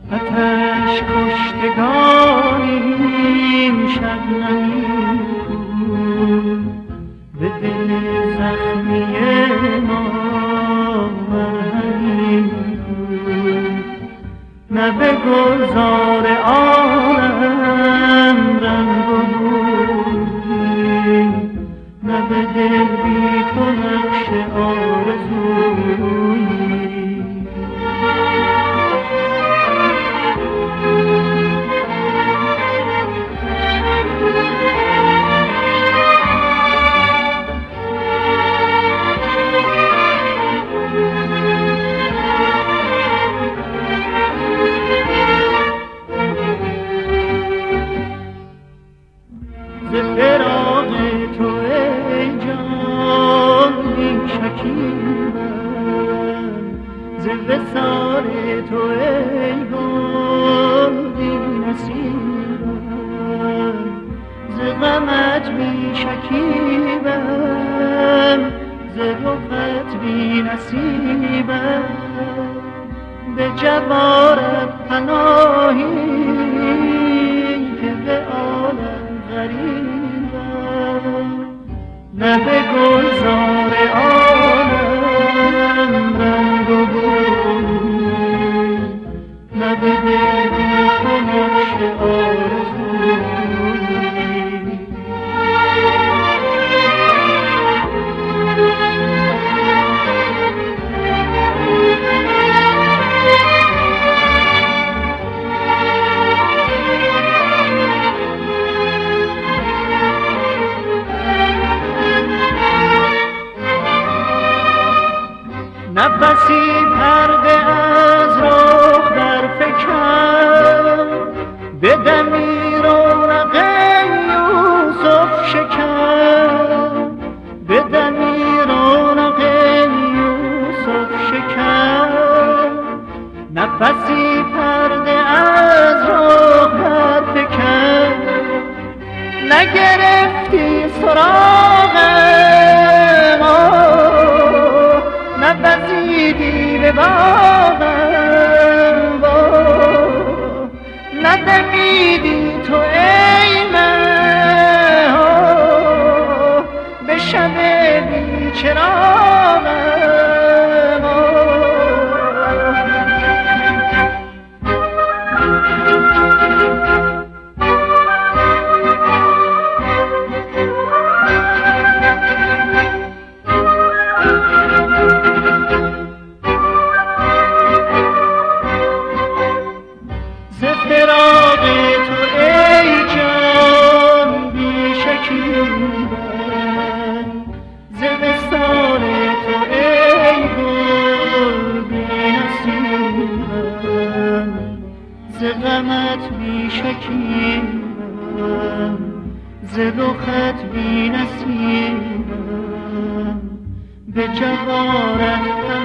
آتش کشتگانیم شبنمی به دل زخمی ما مرهمی نه به گلزار عالم رنگ و بویی نه به دل بی تو نقش آرزویی ز فراق تو ای جان بی شکیبم ز وصال تو ای گل بی نصیبم ز غمت بی شکیبم ز رخت بی نصیبم به جوارت پناهی که به عالم غریبم نه به گلزار عالم رنگ و بویی نه به دل بی تو نقش آرزویی نفسی پرده از رخ برفکن به دمی رونق یوسف شکن به دمی رونق یوسف شکن نفسی پرده از رخ برفکن نگرفتی سراغم نبزیدی به باغم ندمیدی تو ای من به شب بی چراغم ز غمت بی شکیبم ز رخت بی نصیبم به جوارت